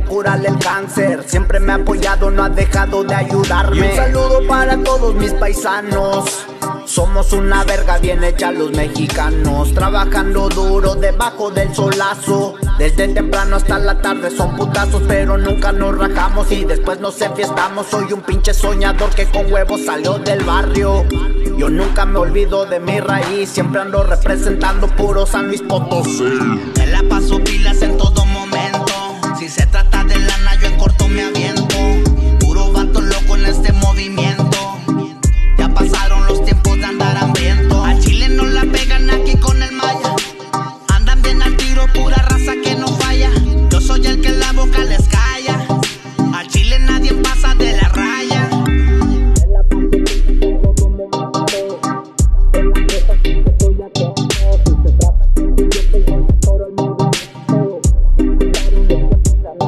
curarle el cáncer. Siempre me ha apoyado, no ha dejado de ayudarme. Y un saludo para todos mis paisanos. Somos una verga bien hecha los mexicanos, trabajando duro debajo del solazo. Desde temprano hasta la tarde son putazos, pero nunca nos rajamos y después nos enfiestamos. Soy un pinche soñador que con huevos salió del barrio. Yo nunca me olvido de mi raíz, siempre ando representando puro San Luis Potosí. Me la paso pilas en todo momento, si se trata de lana yo